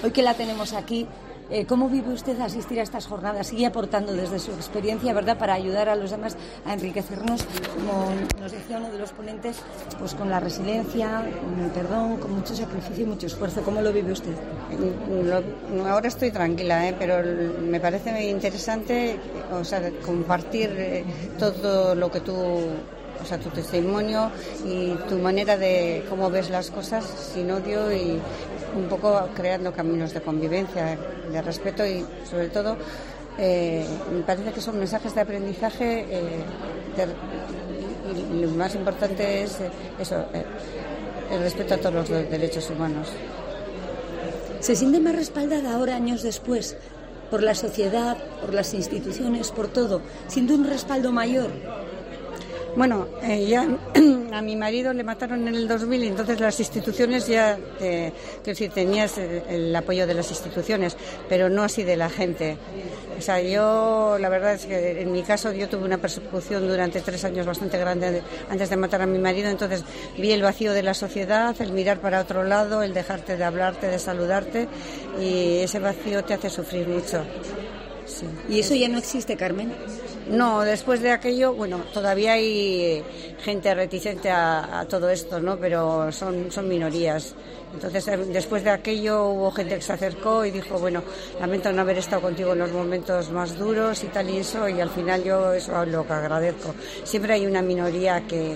Hoy que la tenemos aquí, ¿cómo vive usted asistir a estas jornadas? Sigue aportando desde su experiencia, ¿verdad?, para ayudar a los demás a enriquecernos, como nos decía uno de los ponentes, pues con la resiliencia, con el perdón, con mucho sacrificio y mucho esfuerzo. ¿Cómo lo vive usted? Ahora estoy tranquila, pero me parece muy interesante, compartir todo lo que tú, tu testimonio y tu manera de cómo ves las cosas sin odio, y un poco creando caminos de convivencia, de respeto, y sobre todo me parece que son mensajes de aprendizaje, y lo más importante es el respeto a todos los derechos humanos. ¿Se siente más respaldada ahora, años después, por la sociedad, por las instituciones, por todo? ¿Siente un respaldo mayor? Bueno, ya a mi marido le mataron en el 2000, y entonces las instituciones ya, tenías el apoyo de las instituciones, pero no así de la gente. O sea, yo, la verdad es que en mi caso yo tuve una persecución durante 3 años bastante grande antes de matar a mi marido, entonces vi el vacío de la sociedad, el mirar para otro lado, el dejarte de hablarte, de saludarte, y ese vacío te hace sufrir mucho. Sí. ¿Y eso ya no existe, Carmen? No, después de aquello, todavía hay gente reticente a todo esto, ¿no? Pero son minorías. Entonces, después de aquello hubo gente que se acercó y dijo, lamento no haber estado contigo en los momentos más duros y tal y eso, y al final yo eso es lo que agradezco. Siempre hay una minoría que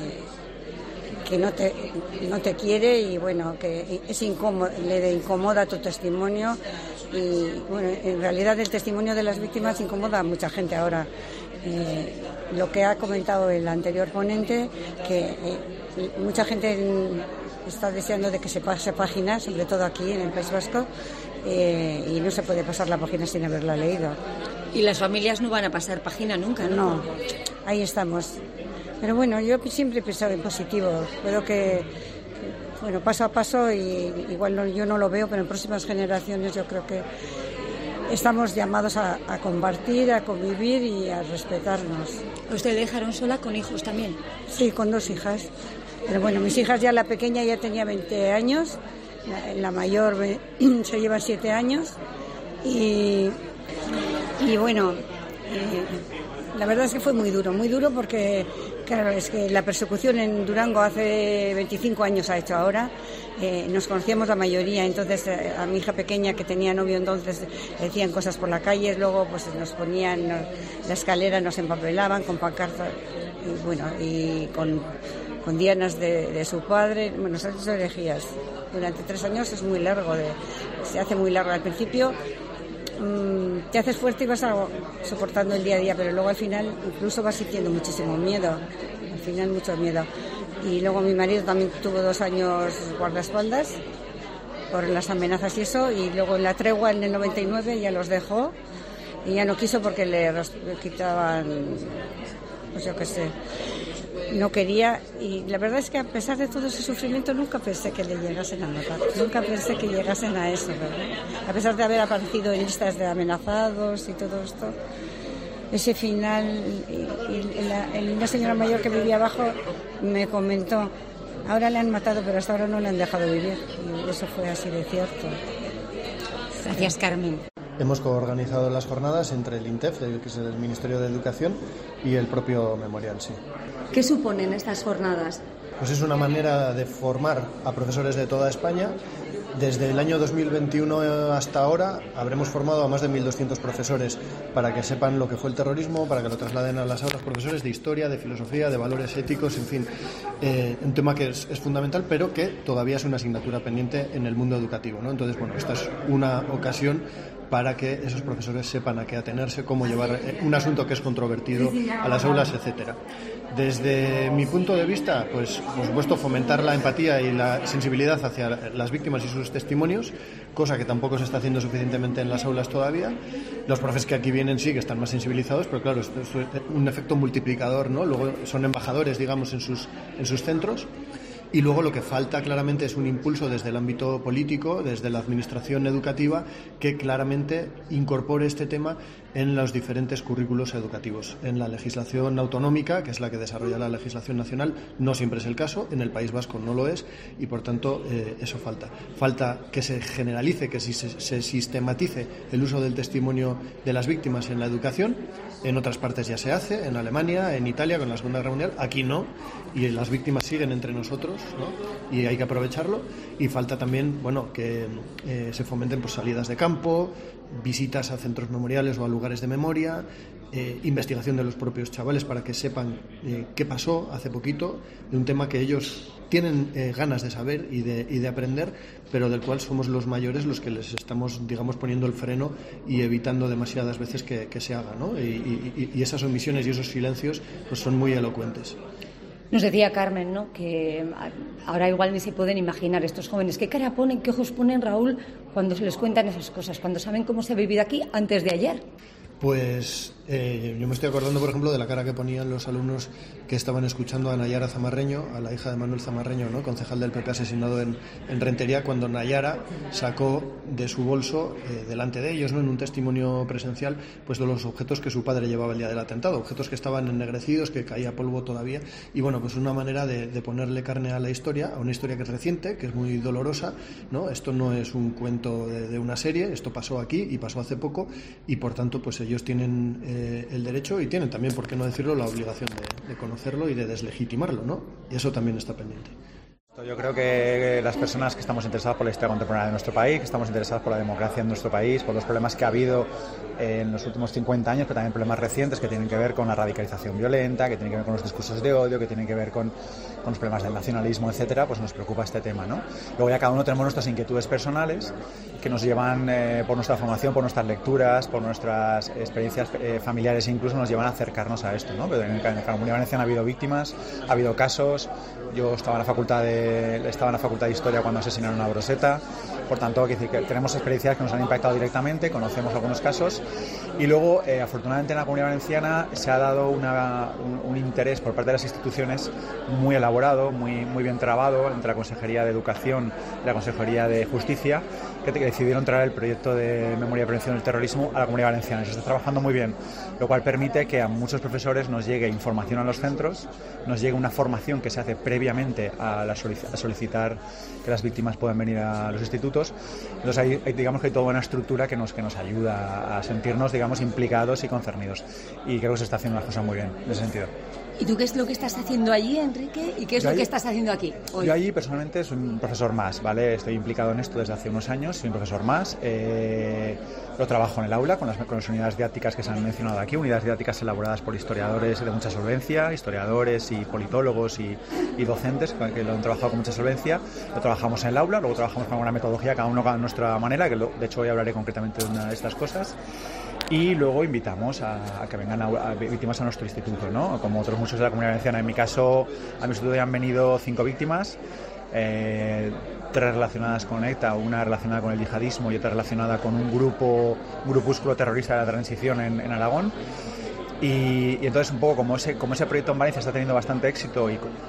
no te quiere, y que es incómodo, le incomoda tu testimonio, y en realidad el testimonio de las víctimas incomoda a mucha gente ahora. Lo que ha comentado el anterior ponente, que mucha gente está deseando de que se pase página, sobre todo aquí en el País Vasco, y no se puede pasar la página sin haberla leído. Y las familias no van a pasar página nunca, ¿no? No, ahí estamos. Pero yo siempre he pensado en positivo. Creo que, paso a paso, y igual yo no lo veo, pero en próximas generaciones yo creo que estamos llamados a compartir, a convivir y a respetarnos. ¿Usted le dejaron sola con hijos también? Sí, con 2 hijas. Pero mis hijas, ya la pequeña ya tenía 20 años, la mayor se lleva 7 años, y la verdad es que fue muy duro porque, claro, es que la persecución en Durango hace 25 años ha hecho ahora. Nos conocíamos la mayoría, entonces a mi hija pequeña, que tenía novio entonces, le decían cosas por la calle, luego nos ponían la escalera, nos empapelaban con pancartas y con dianas de su padre. Son herejías. Durante 3 años es muy largo, se hace muy largo al principio. Te haces fuerte y vas soportando el día a día, pero luego al final incluso vas sintiendo muchísimo miedo, al final mucho miedo. Y luego mi marido también tuvo 2 años guardaespaldas por las amenazas y eso, y luego en la tregua en el 99 ya los dejó, y ya no quiso porque le quitaban, no quería. Y la verdad es que a pesar de todo ese sufrimiento nunca pensé que le llegasen a matar, nunca pensé que llegasen a eso, ¿verdad? A pesar de haber aparecido en listas de amenazados y todo esto, ese final, y una señora mayor que vivía abajo me comentó, ahora le han matado pero hasta ahora no le han dejado vivir, y eso fue así de cierto. Gracias, Carmen. Hemos coorganizado las jornadas entre el INTEF, que es el Ministerio de Educación, y el propio memorial, sí. ¿Qué suponen estas jornadas? Pues es una manera de formar a profesores de toda España. Desde el año 2021 hasta ahora habremos formado a más de 1.200 profesores para que sepan lo que fue el terrorismo, para que lo trasladen a las aulas, profesores de historia, de filosofía, de valores éticos, en fin, un tema que es fundamental, pero que todavía es una asignatura pendiente en el mundo educativo, ¿no? Entonces, esta es una ocasión para que esos profesores sepan a qué atenerse, cómo llevar un asunto que es controvertido a las aulas, etcétera. Desde mi punto de vista, pues por supuesto fomentar la empatía y la sensibilidad hacia las víctimas y sus testimonios, cosa que tampoco se está haciendo suficientemente en las aulas todavía. Los profes que aquí vienen sí que están más sensibilizados, pero claro, esto es un efecto multiplicador, ¿no? Luego son embajadores, digamos, en sus centros. Y luego lo que falta claramente es un impulso desde el ámbito político, desde la administración educativa, que claramente incorpore este tema en los diferentes currículos educativos. En la legislación autonómica, que es la que desarrolla la legislación nacional, no siempre es el caso, en el País Vasco no lo es, y por tanto eso falta. Falta que se generalice, que se sistematice el uso del testimonio de las víctimas en la educación. En otras partes ya se hace, en Alemania, en Italia con la Segunda Guerra Mundial, aquí no, y las víctimas siguen entre nosotros, ¿no? Y hay que aprovecharlo. Y falta también, bueno, que se fomenten pues salidas de campo, visitas a centros memoriales o a lugares de memoria, investigación de los propios chavales para que sepan qué pasó hace poquito, de un tema que ellos tienen ganas de saber y de aprender, pero del cual somos los mayores los que les estamos, digamos, poniendo el freno y evitando demasiadas veces que se haga, ¿no? Y esas omisiones y esos silencios pues son muy elocuentes. Nos decía Carmen, ¿no?, que ahora igual ni se pueden imaginar estos jóvenes qué cara ponen, qué ojos ponen, Raúl, cuando se les cuentan esas cosas, cuando saben cómo se ha vivido aquí antes de ayer. Pues yo me estoy acordando, por ejemplo, de la cara que ponían los alumnos que estaban escuchando a Nayara Zamarreño, a la hija de Manuel Zamarreño, ¿no?, concejal del PP asesinado en Rentería, cuando Nayara sacó de su bolso, delante de ellos, ¿no?, en un testimonio presencial, pues de los objetos que su padre llevaba el día del atentado, objetos que estaban ennegrecidos, que caía polvo todavía, y bueno, pues una manera de ponerle carne a la historia, a una historia que es reciente, que es muy dolorosa, ¿no? Esto no es un cuento de una serie, esto pasó aquí y pasó hace poco, y por tanto, pues ellos tienen el derecho y tienen también, por qué no decirlo, la obligación de conocerlo y de deslegitimarlo, ¿no? Y eso también está pendiente. Yo creo que las personas que estamos interesadas por la historia contemporánea de nuestro país, que estamos interesadas por la democracia en nuestro país, por los problemas que ha habido en los últimos 50 años, pero también problemas recientes que tienen que ver con la radicalización violenta, que tienen que ver con los discursos de odio, que tienen que ver con los problemas del nacionalismo, etcétera, pues nos preocupa este tema, ¿no? Luego ya cada uno tenemos nuestras inquietudes personales que nos llevan por nuestra formación, por nuestras lecturas, por nuestras experiencias familiares, incluso nos llevan a acercarnos a esto, ¿no? Pero en la Comunidad Valenciana ha habido víctimas, ha habido casos. Yo estaba en la Facultad de Historia cuando asesinaron a Broseta. Por tanto, que tenemos experiencias que nos han impactado directamente, conocemos algunos casos y luego, afortunadamente en la Comunidad Valenciana se ha dado un interés por parte de las instituciones muy elaborado, muy bien trabado entre la Consejería de Educación y la Consejería de Justicia, que decidieron traer el proyecto de Memoria y Prevención del Terrorismo a la Comunidad Valenciana. Se está trabajando muy bien, lo cual permite que a muchos profesores nos llegue información a los centros, nos llegue una formación que se hace previamente a solicitar que las víctimas puedan venir a los institutos. Entonces hay digamos que hay toda una estructura que nos ayuda a sentirnos, digamos, implicados y concernidos. Y creo que se está haciendo las cosas muy bien en ese sentido. ¿Y tú qué es lo que estás haciendo allí, Enrique? ¿Y qué es lo que estás haciendo aquí hoy? Yo allí personalmente soy un profesor más, ¿vale? Estoy implicado en esto desde hace unos años, soy un profesor más. Lo trabajo en el aula con las unidades didácticas que se han mencionado aquí, unidades didácticas elaboradas por historiadores de mucha solvencia, historiadores y politólogos y docentes que lo han trabajado con mucha solvencia. Lo trabajamos en el aula, luego trabajamos con una metodología, cada uno a nuestra manera, que de hecho hoy hablaré concretamente de una de estas cosas. Y luego invitamos a que vengan víctimas a nuestro instituto, ¿no? Como otros muchos de la Comunidad Valenciana. En mi caso, a mi instituto ya han venido 5 víctimas, 3 relacionadas con ETA, una relacionada con el yihadismo y otra relacionada con un grupúsculo terrorista de la transición en Aragón. Y entonces un poco como ese proyecto en Valencia está teniendo bastante éxito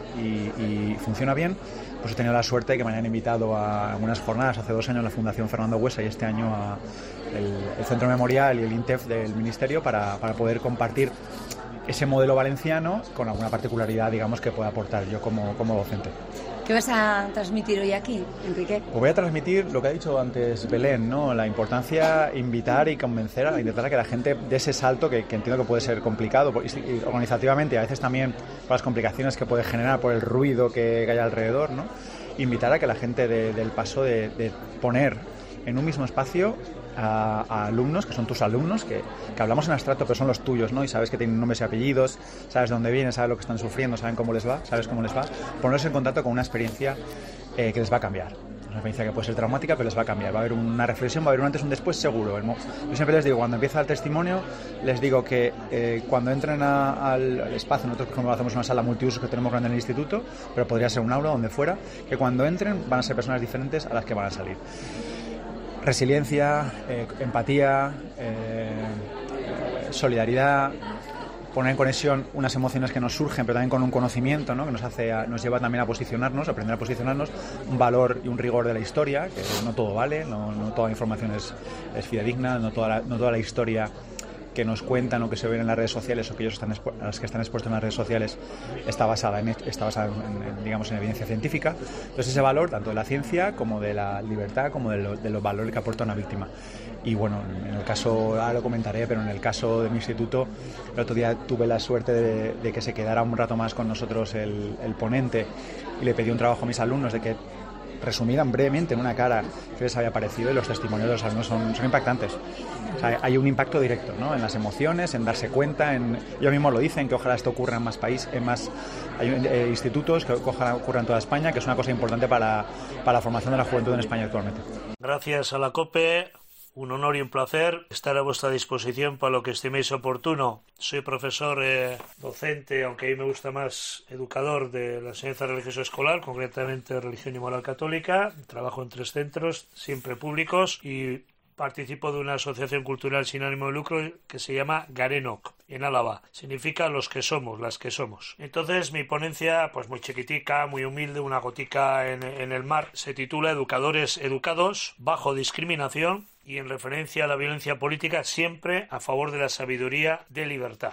y funciona bien, pues he tenido la suerte de que me hayan invitado a algunas jornadas, hace 2 años la Fundación Fernando Buesa y este año el Centro Memorial y el INTEF del Ministerio para poder compartir ese modelo valenciano con alguna particularidad, digamos, que pueda aportar yo como docente. ¿Qué vas a transmitir hoy aquí, Enrique? Pues voy a transmitir lo que ha dicho antes Belén, ¿no? La importancia, invitar y convencer intentar a que la gente dé ese salto que entiendo que puede ser complicado y organizativamente, a veces también por las complicaciones que puede generar por el ruido que hay alrededor, ¿no? Invitar a que la gente del paso de poner en un mismo espacio a alumnos, que son tus alumnos, que hablamos en abstracto, pero son los tuyos, ¿no? Y sabes que tienen nombres y apellidos, sabes de dónde vienen, sabes lo que están sufriendo, sabes cómo les va, ponerse en contacto con una experiencia que les va a cambiar. Una experiencia que puede ser traumática, pero les va a cambiar. Va a haber una reflexión, va a haber un antes y un después seguro. Yo siempre les digo, cuando empieza el testimonio, les digo que cuando entren al espacio, nosotros por ejemplo hacemos una sala multiuso que tenemos grande en el instituto, pero podría ser un aula, donde fuera, que cuando entren van a ser personas diferentes a las que van a salir. Resiliencia, empatía, solidaridad, poner en conexión unas emociones que nos surgen, pero también con un conocimiento, ¿no? Que nos lleva también a posicionarnos, a aprender a posicionarnos, un valor y un rigor de la historia, que no todo vale, no toda información es fidedigna, no toda la historia que nos cuentan o que se ven en las redes sociales o que ellos las que están expuestos en las redes sociales está basada en digamos, en evidencia científica. Entonces ese valor, tanto de la ciencia como de la libertad, como de los valores que aporta una víctima. Y bueno, en el caso, ahora lo comentaré, pero en el caso de mi instituto, el otro día tuve la suerte de que se quedara un rato más con nosotros el ponente, y le pedí un trabajo a mis alumnos de que resumieran brevemente en una cara qué les había parecido, y los testimonios de los alumnos son impactantes. O sea, hay un impacto directo, ¿no? En las emociones, en darse cuenta, ellos mismos lo dicen, que ojalá esto ocurra en más países, hay institutos, que ojalá ocurra en toda España, que es una cosa importante para la formación de la juventud en España actualmente. Gracias a la COPE. Un honor y un placer estar a vuestra disposición para lo que estiméis oportuno. Soy profesor docente, aunque a mí me gusta más educador de la enseñanza religiosa escolar, concretamente religión y moral católica. Trabajo en 3 centros, siempre públicos, y participo de una asociación cultural sin ánimo de lucro que se llama Garenok, en Álava. Significa los que somos, las que somos. Entonces mi ponencia, pues muy chiquitica, muy humilde, una gotica en el mar, se titula Educadores educados bajo discriminación, y en referencia a la violencia política, siempre a favor de la sabiduría de libertad.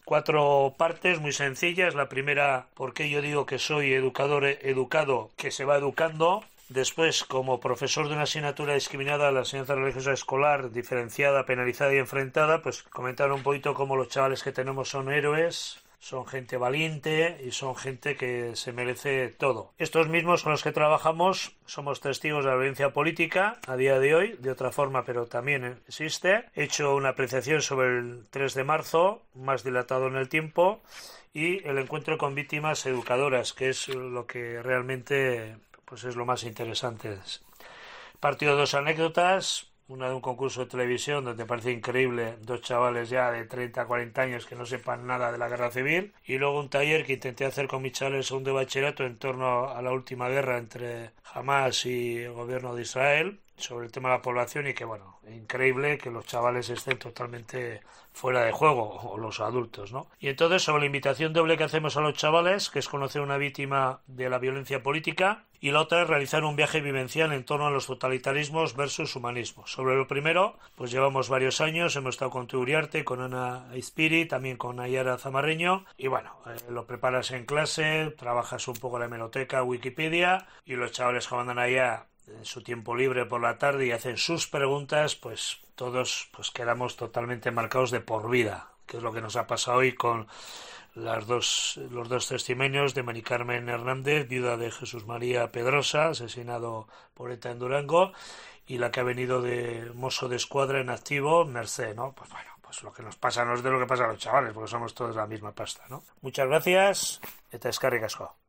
4 partes muy sencillas. La primera, por qué yo digo que soy educador educado que se va educando. Después, como profesor de una asignatura discriminada, la enseñanza religiosa escolar, diferenciada, penalizada y enfrentada, pues comentar un poquito cómo los chavales que tenemos son héroes, son gente valiente y son gente que se merece todo. Estos mismos con los que trabajamos somos testigos de la violencia política a día de hoy, de otra forma, pero también existe. He hecho una apreciación sobre el 3 de marzo, más dilatado en el tiempo, y el encuentro con víctimas educadoras, que es lo que realmente pues es lo más interesante. Partido 2 anécdotas. Una de un concurso de televisión donde parece increíble 2 chavales ya de 30 a 40 años que no sepan nada de la guerra civil, y luego un taller que intenté hacer con mis chavales segundo de bachillerato en torno a la última guerra entre Hamas y el gobierno de Israel, sobre el tema de la población, y que bueno, increíble que los chavales estén totalmente fuera de juego, o los adultos, ¿no? Y entonces, sobre la invitación doble que hacemos a los chavales, que es conocer una víctima de la violencia política, y la otra es realizar un viaje vivencial en torno a los totalitarismos versus humanismo. Sobre lo primero, pues llevamos varios años, hemos estado con Uriarte, con Ana Ispiri, también con Ayara Zamarreño, y bueno, lo preparas en clase, trabajas un poco la hemeroteca, Wikipedia, y los chavales que mandan allá en su tiempo libre por la tarde y hacen sus preguntas, pues todos pues quedamos totalmente marcados de por vida, que es lo que nos ha pasado hoy con los dos testimonios de Mari Carmen Hernández, viuda de Jesús María Pedrosa, asesinado por ETA en Durango, y la que ha venido de mozo de escuadra en activo, Mercé, ¿no? Pues bueno, pues lo que nos pasa no es de lo que pasa a los chavales, porque somos todos la misma pasta, ¿no? Muchas gracias, eta eskerrik asko.